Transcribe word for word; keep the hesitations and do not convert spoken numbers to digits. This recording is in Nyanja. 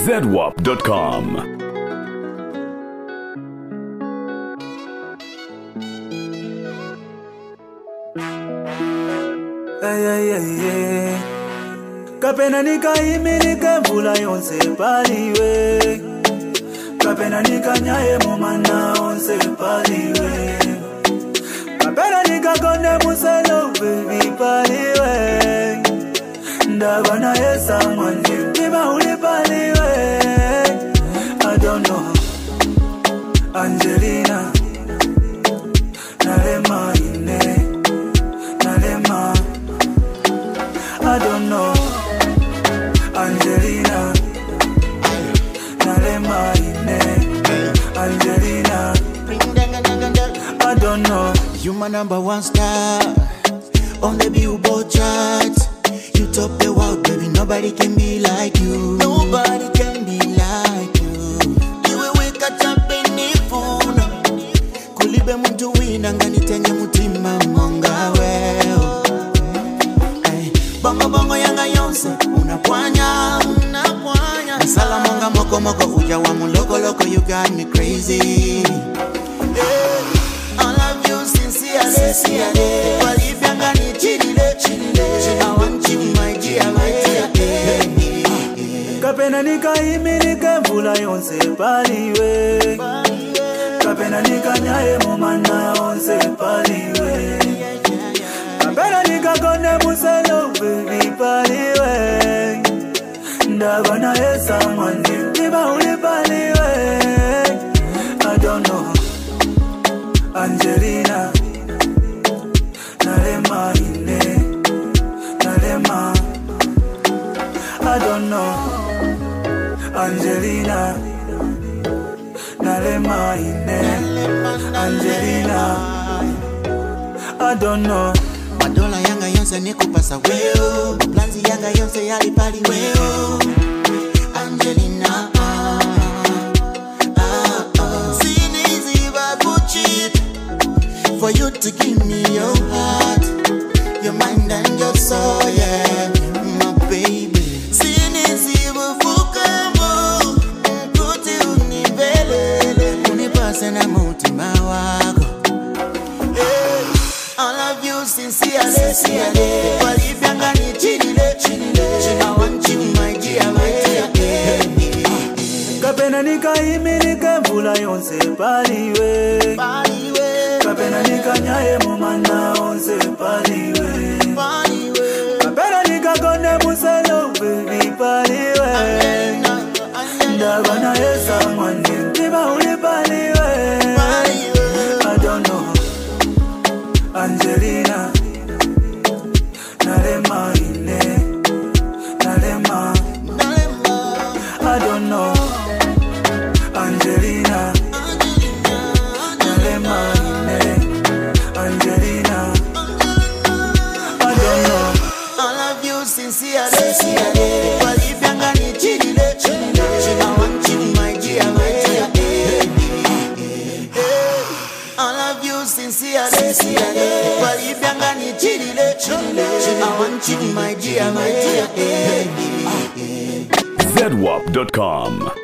zedwap dot com. Ay, ay, ay, ay. Kapena nika imi nika mvula yonse paliwe. Kapena nika nyaye mumana onse paliwe. Kapena nika konde muselo baby paliwe. Ndabana yesa mwandi niba uli paliwe. I don't know Angelina Nalema ine Nalema I don't know Angelina Nalema ine Angelina I don't know. You my number one star on the Billboard chart. You top the world, baby. Nobody can be like you. Nobody can be like you. You will wake up in the phone. Kulibe muntu wina ngani tenye mutima monga weo. Hey. Bongo bongo yanga yonse unapwanya unapwanya. Masala monga moko moko uja wa muloko loko. You got me crazy. Hey. I love you sincerely, sincerely. Walivyanga ni chilile, chilile. I want you, my dear, my dear. Kapena nika imi nika mvula yonse paliwe. Kapena nika nyaye mumana onse paliwe. Kapena nika konde muselo baby paliwe. Ndabana yesa mwandi niba uli paliwe. I don't know Angelina Nalema ine Nalema I don't know Angelina Nalema ine Angelina I don't know. Madola yanga yonse nikupasa weo. Planzi yanga yonse yali pali weo. Angelina ah, ah, ah. Sin easy but cheat. For you to give me your heart, your mind and your soul, yeah, my baby. Sin easy but fukamo. Kuti unibelele. Unipase na mutima wako. I love you sincerely, sincerely. Walivyanga ni chilile, chilile. I want you, my dear, my dear. Kapena nika imi nika mvula yonse paliwe. Paliwe. Kapena nika nyaye mumana onse paliwe. Paliwe. Kapena nika konde muselo baby paliwe. Ndabana yesa mwandi niba uli paliwe. I don't know Angelina Nalema ine Nalema I don't know Angelina Nalema ine Angelina I don't know. I love you sincerely, sincerely. Walivyanga ni chilile, chilile. I want you, my dear, my dear. I love you sincerely, sincerely. Walivyanga ni chilile, chilile. I want you, my dear, my dear. zedwap dot com.